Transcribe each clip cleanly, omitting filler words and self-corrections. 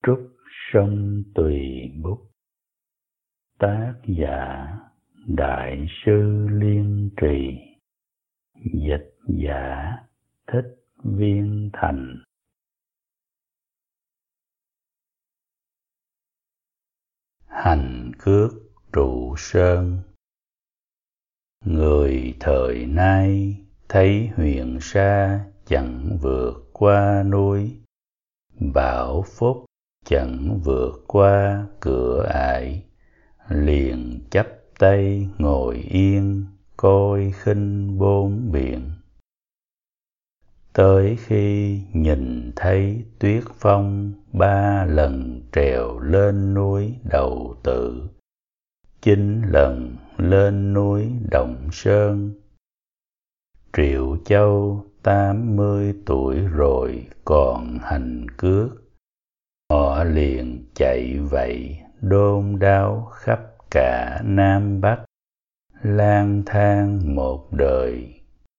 Trúc sông Tùy Bút. Tác giả Đại sư Liên Trì. Dịch giả Thích Viên Thành. Hành cước trụ sơn. Người thời nay thấy huyền sa chẳng vượt qua núi, bảo phúc chẳng vượt qua cửa ải, liền chắp tay ngồi yên coi khinh bốn biển. Tới khi nhìn thấy Tuyết Phong 3 lần trèo lên núi Đầu Tự, 9 lần lên núi Động Sơn. Triệu Châu 80 tuổi rồi còn hành cước, họ liền chạy vậy đôn đáo khắp cả Nam Bắc, lang thang một đời.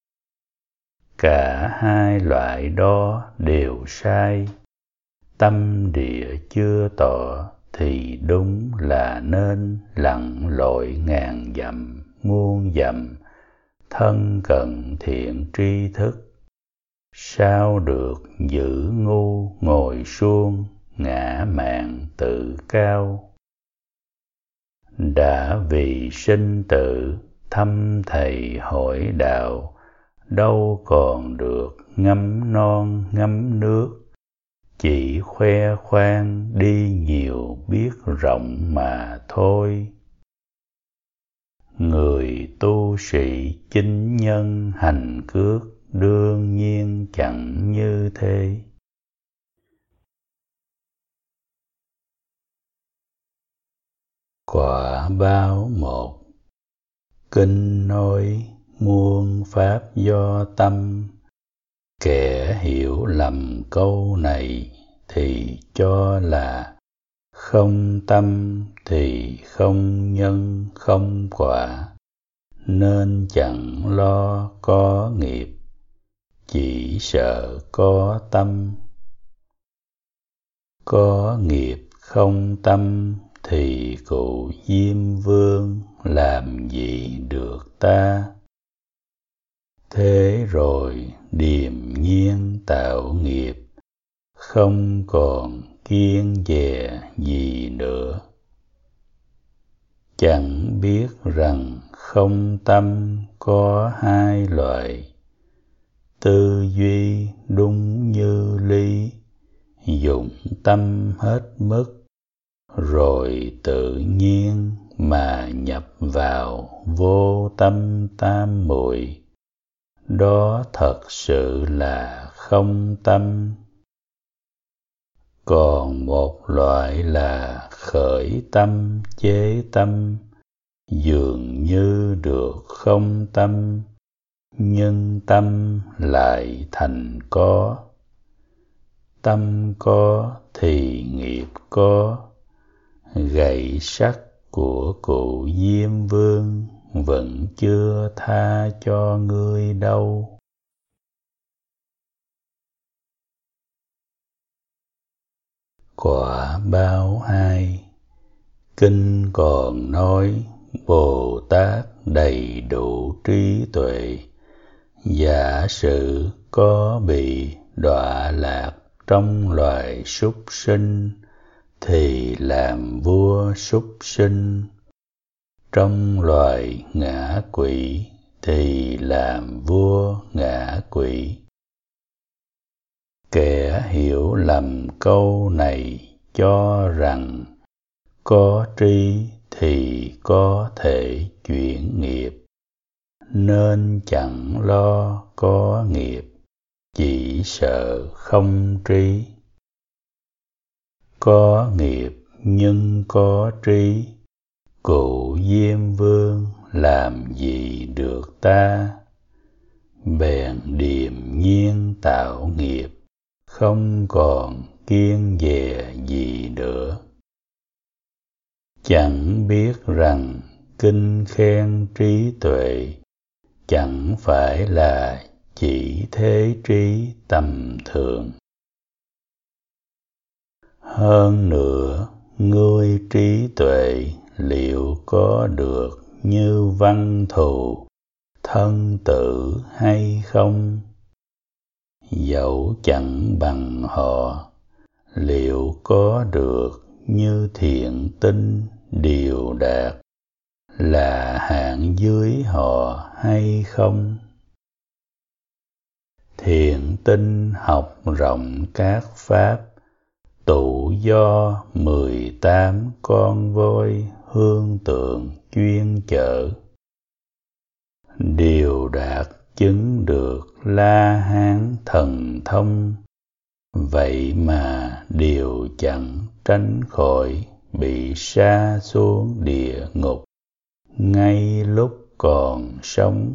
Cả hai loại đó đều sai, tâm địa chưa tỏ thì đúng là nên lặn lội ngàn dặm muôn dặm, thân cận thiện tri thức. Sao được giữ ngu ngồi suông, ngã mạn tự cao. Đã vì sinh tử thăm thầy hỏi đạo, đâu còn được ngắm non ngắm nước, chỉ khoe khoang đi nhiều biết rộng mà thôi. Người tu sĩ chính nhân hành cước đương nhiên chẳng như thế. Quả báo 1. Kinh nói muôn pháp do tâm, kẻ hiểu lầm câu này thì cho là không tâm thì không nhân không quả, nên chẳng lo có nghiệp, chỉ sợ có tâm. Có nghiệp không tâm thì cụ Diêm Vương làm gì được ta. Thế rồi điềm nhiên tạo nghiệp, không còn kiêng dè gì nữa. Chẳng biết rằng không tâm có hai loại, tư duy đúng như lý, dụng tâm hết mức, rồi tự nhiên mà nhập vào vô tâm tam muội. Đó thật sự là không tâm. Còn một loại là khởi tâm chế tâm, dường như được không tâm, nhưng tâm lại thành có. Tâm có thì nghiệp có. Gậy sắt của cụ Diêm Vương vẫn chưa tha cho ngươi đâu. Quả báo 2. Kinh còn nói Bồ Tát đầy đủ trí tuệ, giả sử có bị đọa lạc trong loài súc sinh thì làm vua súc sinh, trong loài ngã quỷ thì làm vua ngã quỷ. Kẻ hiểu lầm câu này cho rằng có trí thì có thể chuyển nghiệp, nên chẳng lo có nghiệp, chỉ sợ không trí. Có nghiệp nhưng có trí, cụ Diêm Vương làm gì được ta. Bèn điềm nhiên tạo nghiệp, không còn kiêng dè gì nữa. Chẳng biết rằng kinh khen trí tuệ chẳng phải là chỉ thế trí tầm thường. Hơn nữa, ngươi trí tuệ liệu có được như văn thù thân tử hay không? Dẫu chẳng bằng họ, liệu có được như thiện tinh điều đạt là hạng dưới họ hay không? Thiện tinh học rộng các pháp, tụ do 18 con voi hương tượng chuyên chở. Điều đạt chứng được La Hán thần thông, vậy mà điều chẳng tránh khỏi bị sa xuống địa ngục ngay lúc còn sống.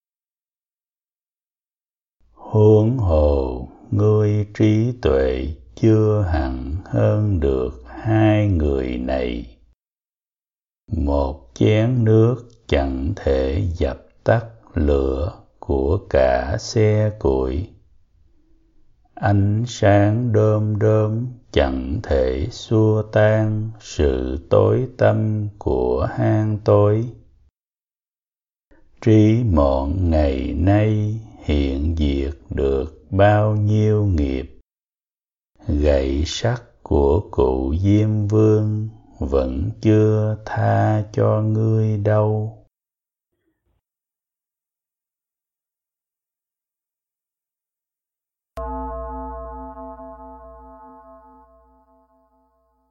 Huống hồ ngươi trí tuệ chưa hẳn hơn được hai người này. Một chén nước chẳng thể dập tắt lửa của cả xe củi. Ánh sáng đom đóm chẳng thể xua tan sự tối tăm của hang tối. Trí mọn ngày nay hiện diệt được bao nhiêu nghiệp. Gậy sắt của cụ Diêm Vương vẫn chưa tha cho ngươi đâu.